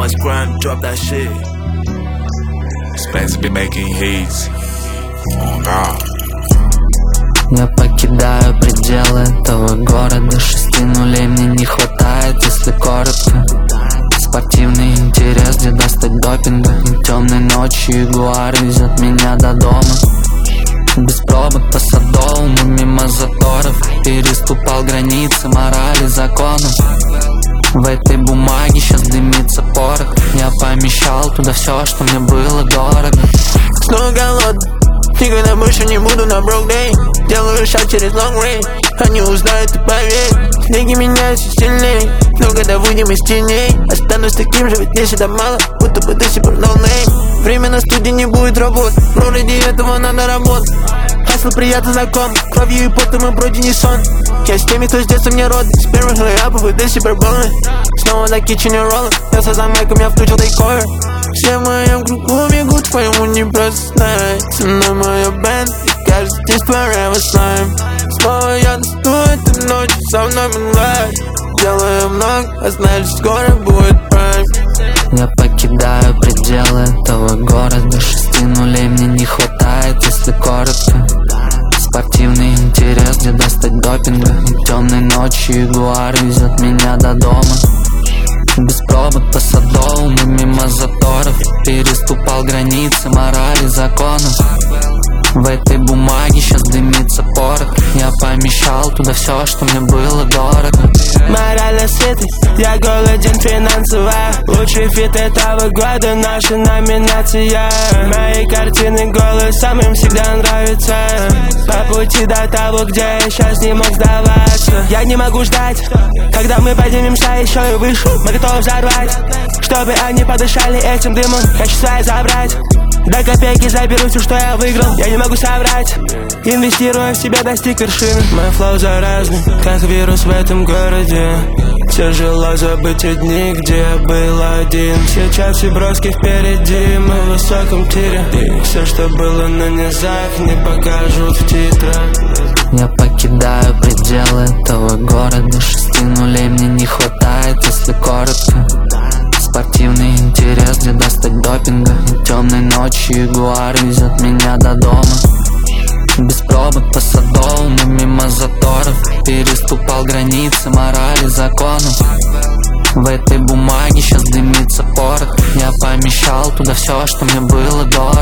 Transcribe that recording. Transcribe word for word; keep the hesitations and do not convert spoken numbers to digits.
much grind, drop that shit. Expensive be making hits. Oh God. Я покидаю пределы этого города. Шести нулей мне не хватает, если коротко. Спортивный интерес, где достать допинга. И темной ночью ягуар везет меня до дома. Без пробок по Садовому, мимо заторов. Переступал границы морали, законов. В этой бумаге сейчас дымится порох. Я помещал туда все, что мне было дорого. Снова голодный, никогда больше не буду на broke day. Делаю шаг через long range, они узнают и поверь. Снеги меняются сильней, но когда выйдем из теней, останусь таким же, ведь мне всегда мало, будто бы до сих пор no name. Время на студии не будет работ, но ради этого надо работать. Хасло приятно знаком, кровью и потом и вроде не сон. Я с теми, кто с детства мне род, с первых лейапов и до сих пор полный. Снова на китчене роллы, я со майком, я включил тейковер. Все в моем кругу бегут, по-моему не просто знать. Со мной моя бэнд, и кажется здесь forever slime. Снова я достаю эту ночь, со мной moonlight. Делаю много, а значит скоро будет прайм. Я покидаю пределы этого города. Шести нулей мне не хватает, если коротко. Спортивный интерес, где достать допинга. И темной ночью ягуар везет меня до дома. Без пробок по Садовому, мимо заторов. Переступал границы морали, законов. В этой бумаге сейчас дымится порох. Я помещал туда все, что мне было дорого. Морально сытый, я голоден финансово. Лучший фит этого года, наша номинация. Мои картины голосом им всегда нравятся. По пути до того, где я сейчас не мог сдаваться. Я не могу ждать, когда мы поднимемся еще и выше. Мы готовы взорвать, чтобы они подышали этим дымом. Хочу свои забрать, до копейки заберу все, что я выиграл. Я не могу соврать, инвестируя в себя, достиг вершины. Мой флоу заразный, как вирус в этом городе. Тяжело забыть те дни, где я был один. Сейчас все броски впереди, мы в высоком тире. И все, что было на низах, не покажут в титрах. Я покидаю пределы этого города. Шести нулей мне не хватает, если коротко. Спортивный интерес, где достать допинга. И темной ночью ягуар везет меня до дома. Без пробок по Садовому, мимо заторов. Переступал границы морали, законов. В этой бумаге сейчас дымится порох. Я помещал туда все, что мне было дорого.